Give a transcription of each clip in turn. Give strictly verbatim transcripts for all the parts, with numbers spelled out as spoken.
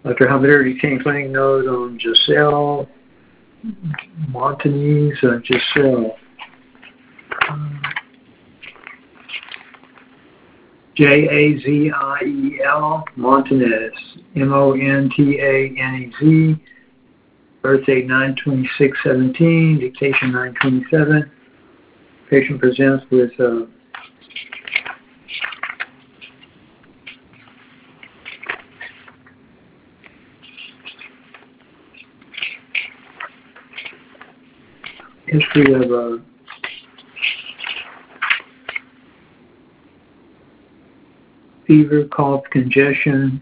Doctor Habider, retained clinic note on Giselle Montanese, uh, Giselle. Um, J A Z I E L, Montanez, M O N T A N E Z, birth date nine twenty-six seventeen, dictation nine twenty-seven. Patient presents with uh, history of uh, fever, cough, congestion.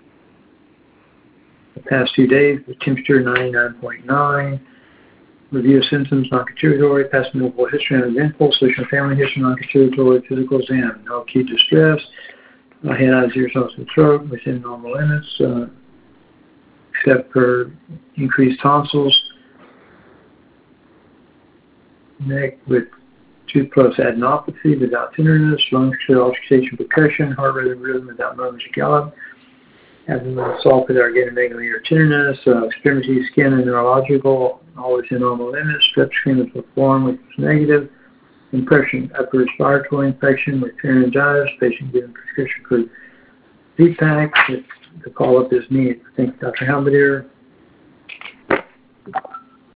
The past two days, the temperature ninety-nine point nine. Review of symptoms, non-contributory, past medical history, uneventful, social family history, non-contributory, physical exam, no acute distress. Uh, head, eyes, ears, nose, and throat within normal limits, uh, except for increased tonsils. Neck with tooth plus adenopathy without tenderness, lungs clear, auscultation, percussion, heart rhythm, rhythm without murmurs or gallop, abdomen soft without getting negative or tenderness, uh, extremity, skin, and neurological, all within normal limits, strep screen was performed, which was negative, impression, upper respiratory infection with pharyngitis, patient given prescription for Z-Pak, if the follow-up is needed. Thank you, Doctor Halberdier.